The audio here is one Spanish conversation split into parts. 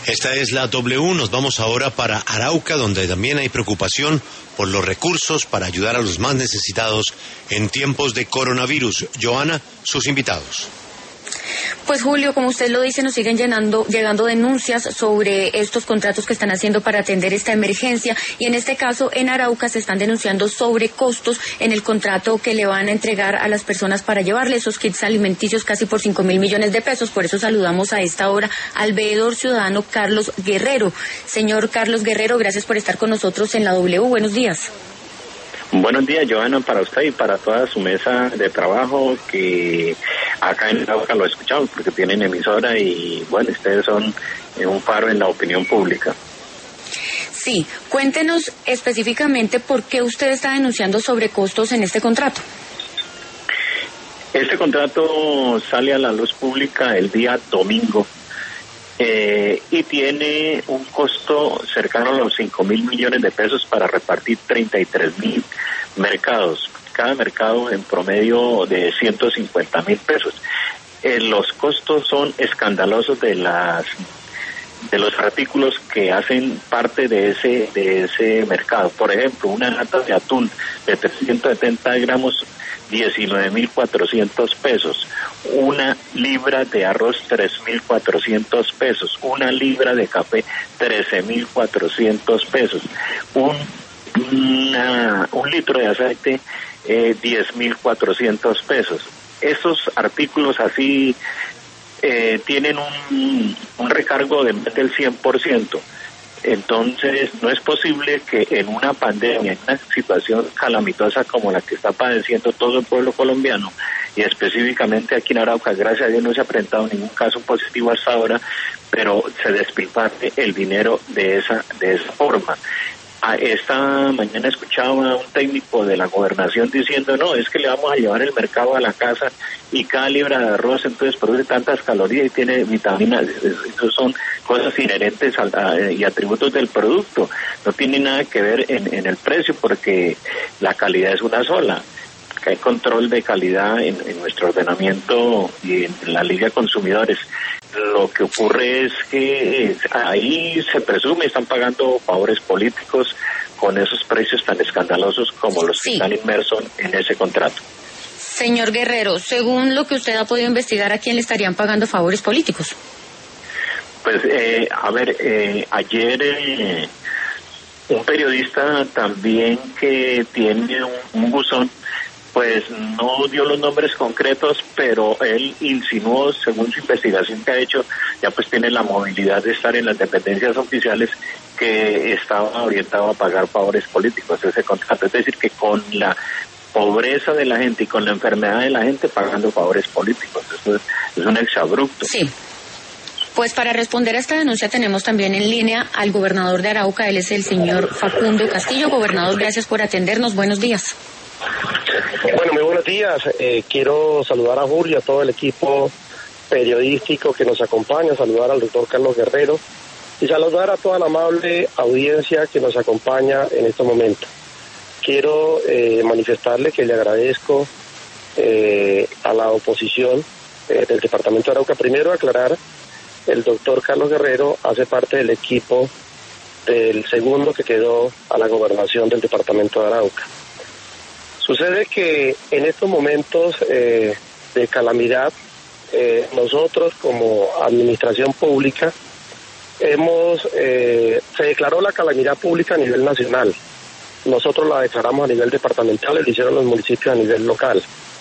Esta es la W. Nos vamos ahora para Arauca, donde también hay preocupación por los recursos para ayudar a los más necesitados en tiempos de coronavirus. Joana, sus invitados. Pues Julio, como usted lo dice, nos siguen llegando denuncias sobre estos contratos que están haciendo para atender esta emergencia, y en este caso en Arauca se están denunciando sobrecostos en el contrato que le van a entregar a las personas para llevarle esos kits alimenticios casi por 5.000 millones de pesos. Por eso saludamos a esta hora al veedor ciudadano Carlos Guerrero. Señor Carlos Guerrero, gracias por estar con nosotros en la W. Buenos días. Buenos días, Joana, para usted y para toda su mesa de trabajo, que acá en Arauca lo escuchamos porque tienen emisora y bueno, ustedes son un faro en la opinión pública. Sí, cuéntenos específicamente por qué usted está denunciando sobrecostos en este contrato. Este contrato sale a la luz pública el día domingo y tiene un costo cercano a los 5.000 millones de pesos para repartir 33.000 mercados, cada mercado en promedio de 150.000 pesos. Los costos son escandalosos de los artículos que hacen parte de ese mercado. Por ejemplo, una lata de atún de 370 gramos, 19.400 pesos, una libra de arroz 3.400 pesos, una libra de café 13.400 pesos, un litro de aceite 10.400 pesos. Esos artículos así tienen un recargo de más del 100%. Entonces, no es posible que en una pandemia, en una situación calamitosa como la que está padeciendo todo el pueblo colombiano, y específicamente aquí en Arauca, gracias a Dios no se ha presentado ningún caso positivo hasta ahora, pero se despilfarre el dinero de esa forma. Esta mañana escuchaba a un técnico de la gobernación diciendo, no, es que le vamos a llevar el mercado a la casa y cada libra de arroz entonces produce tantas calorías y tiene vitaminas. Eso son cosas inherentes y atributos del producto. No tiene nada que ver en el precio, porque la calidad es una sola. Que hay control de calidad en nuestro ordenamiento y en la Liga de Consumidores. Lo que ocurre es que ahí se presume están pagando favores políticos con esos precios tan escandalosos como los que están inmersos en ese contrato. Señor Guerrero, según lo que usted ha podido investigar, ¿a quién le estarían pagando favores políticos? Pues, ayer un periodista también que tiene un buzón, pues no dio los nombres concretos, pero él insinuó, según su investigación que ha hecho, ya pues tiene la movilidad de estar en las dependencias oficiales, que estaba orientado a pagar favores políticos ese contrato. Es decir, que con la pobreza de la gente y con la enfermedad de la gente pagando favores políticos. Eso es un exabrupto. Sí. Pues para responder a esta denuncia tenemos también en línea al gobernador de Arauca. Él es el señor Facundo Castillo. Gobernador, gracias por atendernos. Buenos días. Bueno, muy buenos días. Quiero saludar a Julio, a todo el equipo periodístico que nos acompaña, saludar al doctor Carlos Guerrero y saludar a toda la amable audiencia que nos acompaña en este momento. Quiero manifestarle que le agradezco a la oposición del departamento de Arauca. Primero aclarar, el doctor Carlos Guerrero hace parte del equipo del segundo que quedó a la gobernación del departamento de Arauca. Sucede que en estos momentos de calamidad, nosotros como administración pública se declaró la calamidad pública a nivel nacional. Nosotros la declaramos a nivel departamental, lo hicieron los municipios a nivel local.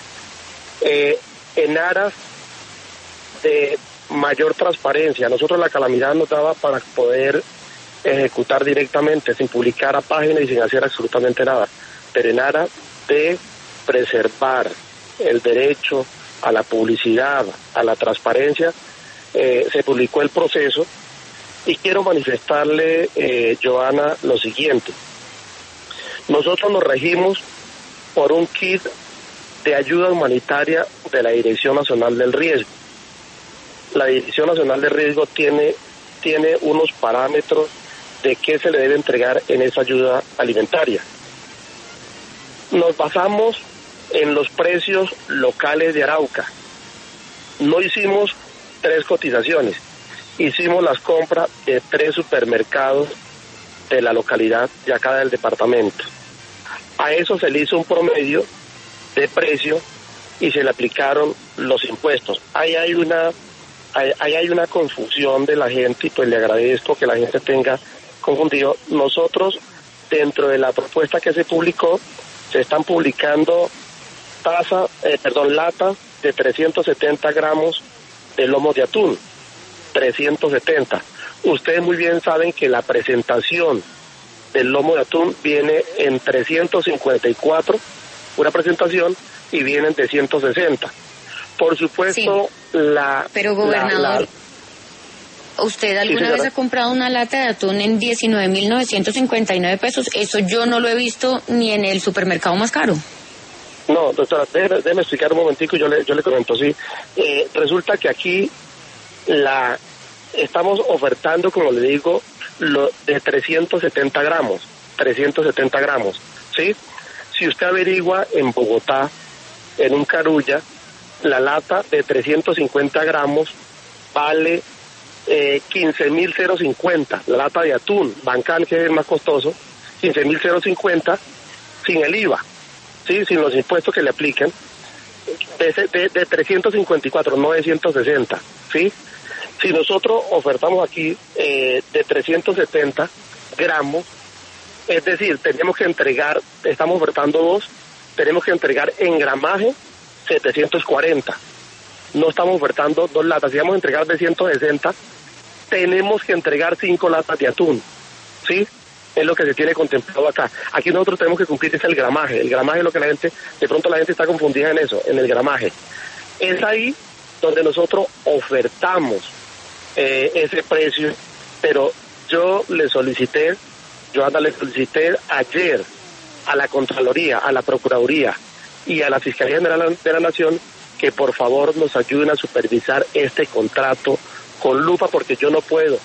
En aras de mayor transparencia, nosotros la calamidad nos daba para poder ejecutar directamente, sin publicar a página y sin hacer absolutamente nada, pero en aras de preservar el derecho a la publicidad, a la transparencia, se publicó el proceso y quiero manifestarle, Joana, lo siguiente. Nosotros nos regimos por un kit de ayuda humanitaria de la Dirección Nacional del Riesgo. La Dirección Nacional del Riesgo tiene unos parámetros de qué se le debe entregar en esa ayuda alimentaria. Nos basamos en los precios locales de Arauca. No hicimos 3 cotizaciones, hicimos las compras de 3 supermercados de la localidad de acá del departamento. A eso se le hizo un promedio de precio y se le aplicaron los impuestos. Ahí hay una confusión de la gente y pues le agradezco que la gente tenga confundido. Nosotros, dentro de la propuesta que se publicó, se están publicando latas de 370 gramos de lomo de atún, 370. Ustedes muy bien saben que la presentación del lomo de atún viene en 354, una presentación, y vienen de 160. Por supuesto, sí. Pero, gobernador, ¿usted alguna vez ha comprado una lata de atún en 19.959 pesos? Eso yo no lo he visto ni en el supermercado más caro. No, doctora, déjeme explicar un momentico y yo le comento, sí. Resulta que aquí estamos ofertando, como le digo, lo de 370 gramos, ¿sí? Si usted averigua en Bogotá, en un Carulla, la lata de 350 gramos vale 15.050, la lata de atún, Bancán, que es el más costoso, 15.050 sin el IVA, ¿sí? Sin los impuestos que le aplican, de 354, no de 160, ¿sí? Si nosotros ofertamos aquí de 370 gramos, es decir, tenemos que entregar, estamos ofertando 2, tenemos que entregar en gramaje 740. No estamos ofertando 2 latas, si vamos a entregar de 160, tenemos que entregar 5 latas de atún, ¿sí? Es lo que se tiene contemplado acá. Aquí nosotros tenemos que cumplir es el gramaje es lo que de pronto la gente está confundida en eso, en el gramaje. Es ahí donde nosotros ofertamos ese precio, pero yo le solicité ayer a la Contraloría, a la Procuraduría y a la Fiscalía General de la Nación que por favor nos ayuden a supervisar este contrato con lupa, porque yo no puedo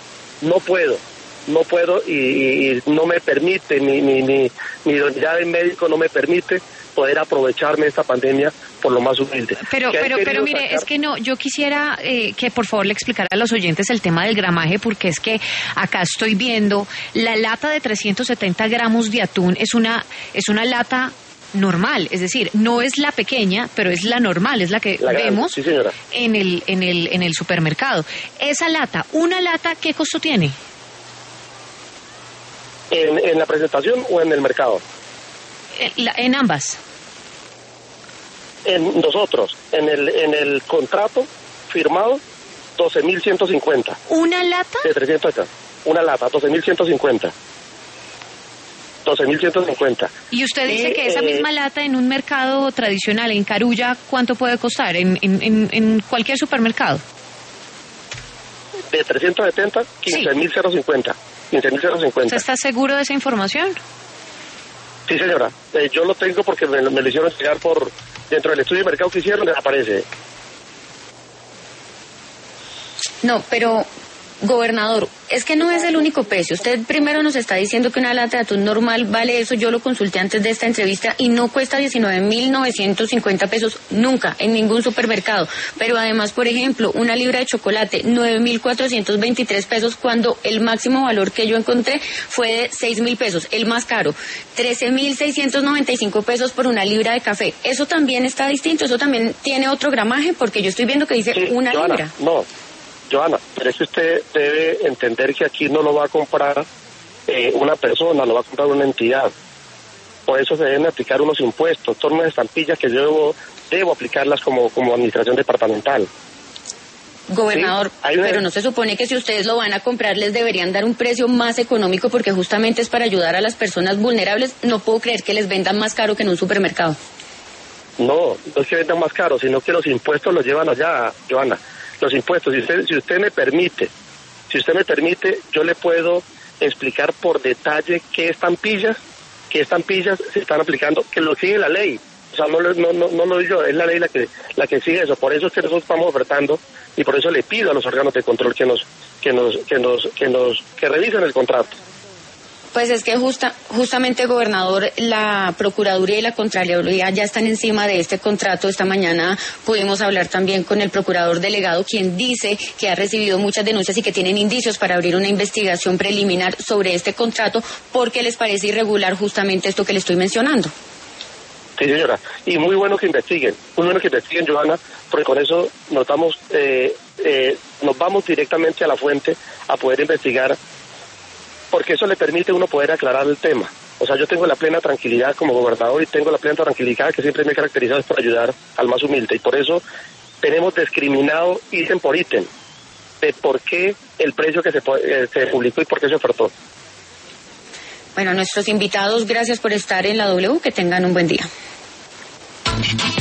y no me permite, mi idoneidad de médico no me permite poder aprovecharme de esta pandemia por lo más humilde. Pero mire, es que no, yo quisiera que por favor le explicara a los oyentes el tema del gramaje, porque es que acá estoy viendo la lata de 370 gramos de atún, es una lata normal, es decir, no es la pequeña, pero es la normal, es la que vemos, sí, en el supermercado. Esa lata, una lata, ¿qué costo tiene? ¿En la presentación o en el mercado? En ambas. En nosotros, en el contrato firmado, 12.150. ¿Una lata? De 300 acá. Una lata, 12.150. 12.150. Y usted dice que esa misma lata en un mercado tradicional, en Carulla, ¿cuánto puede costar? En cualquier supermercado. De 370, 15.050. 15.050. ¿Usted está seguro de esa información? Sí, señora. Yo lo tengo porque me lo hicieron llegar dentro del estudio de mercado que hicieron, aparece. No, pero, gobernador, es que no es el único precio. Usted primero nos está diciendo que una lata de atún normal vale eso. Yo lo consulté antes de esta entrevista y no cuesta 19.950 pesos nunca en ningún supermercado. Pero además, por ejemplo, una libra de chocolate, 9.423 pesos, cuando el máximo valor que yo encontré fue de 6.000 pesos, el más caro. 13.695 pesos por una libra de café. Eso también está distinto, eso también tiene otro gramaje, porque yo estoy viendo que dice una Johanna, libra. No, Johanna, pero es que usted debe entender que aquí no lo va a comprar una persona, lo va a comprar una entidad. Por eso se deben aplicar unos impuestos, son unas estampillas que yo debo aplicarlas como administración departamental. Gobernador, ¿sí? Pero no se supone que si ustedes lo van a comprar les deberían dar un precio más económico, porque justamente es para ayudar a las personas vulnerables. No puedo creer que les vendan más caro que en un supermercado. No es que vendan más caro, sino que los impuestos los llevan allá, Johanna. Los impuestos, si usted me permite, yo le puedo explicar por detalle qué estampillas se están aplicando, que lo sigue la ley. O sea, no lo digo yo, es la ley la que sigue eso. Por eso es que nosotros estamos ofertando y por eso le pido a los órganos de control que revisen el contrato. Pues es que justamente, gobernador, la Procuraduría y la Contraloría ya están encima de este contrato. Esta mañana pudimos hablar también con el procurador delegado, quien dice que ha recibido muchas denuncias y que tienen indicios para abrir una investigación preliminar sobre este contrato porque les parece irregular justamente esto que le estoy mencionando. Sí, señora, y muy bueno que investiguen, Johanna, porque con eso nos vamos directamente a la fuente a poder investigar, porque eso le permite a uno poder aclarar el tema. O sea, yo tengo la plena tranquilidad como gobernador y tengo la plena tranquilidad que siempre me he caracterizado por ayudar al más humilde, y por eso tenemos discriminado ítem por ítem de por qué el precio que se publicó y por qué se ofertó. Bueno, nuestros invitados, gracias por estar en la W, que tengan un buen día.